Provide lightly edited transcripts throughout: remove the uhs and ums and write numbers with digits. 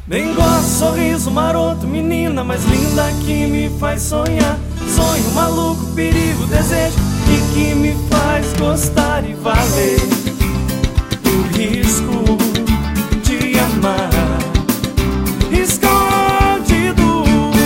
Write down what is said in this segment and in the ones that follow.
Nem gosto, sorriso maroto, menina mais linda que me faz sonhar. Sonho maluco, perigo, desejo e que me faz gostar e valer o risco de amar. Escondido,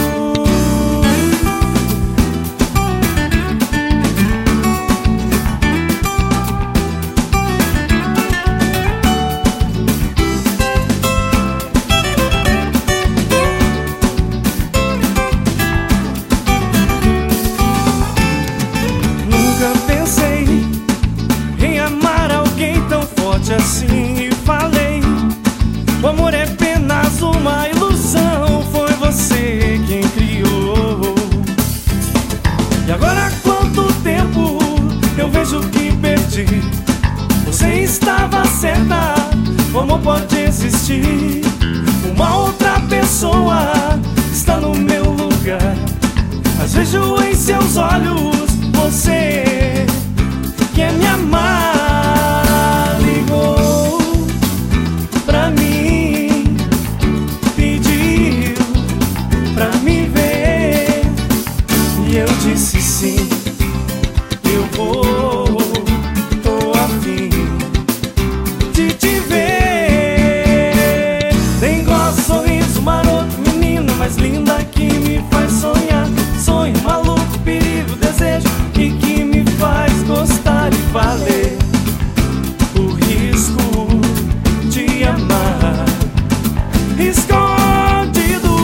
nunca pensei em amar alguém tão forte assim e falei: o amor é apenas uma ilusão, foi você quem criou. E agora há quanto tempo eu vejo que perdi. Você estava certa, o amor pode existir. Uma outra pessoa está no meu lugar, mas vejo em seus olhos você quer me amar. Ligou pra mim, pediu pra me ver, e eu disse sim, eu vou, tô afim de te ver. Nem gosto, sorriso maroto, menina mais linda que me faz sonhar. Sonho maluco, perigo, desejo e que me faz gostar e valer o risco de amar. Escondido,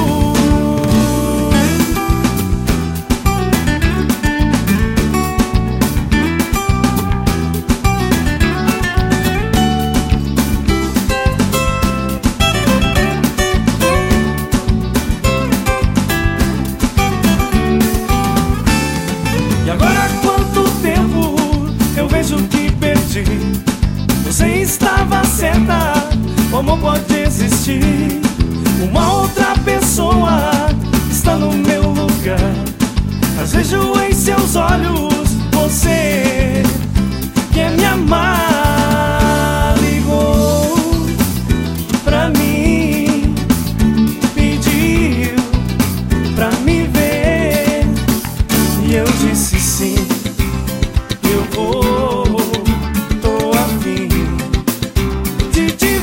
e agora há quanto tempo eu vejo que perdi. Você estava certa, o amor pode existir. Uma outra pessoa está no meu lugar, mas vejo em seus olhos você quer me amar. Ligou pra mim, pediu pra me ver, e eu disse sim, eu vou, tô afim de te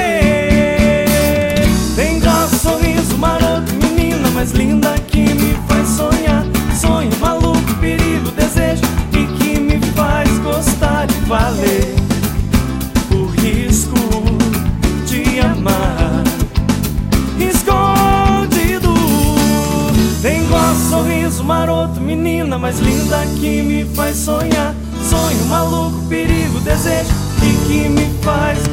ver. Tem graça, sorriso maroto, menina mais linda que me faz sonhar. Sonho maluco, perigo, desejo e que me faz gostar e valer o risco de amar. Escondido, tem gosto, sorriso maroto, menina mais linda que me faz sonhar. Sonho maluco, perigo, desejo e que me faz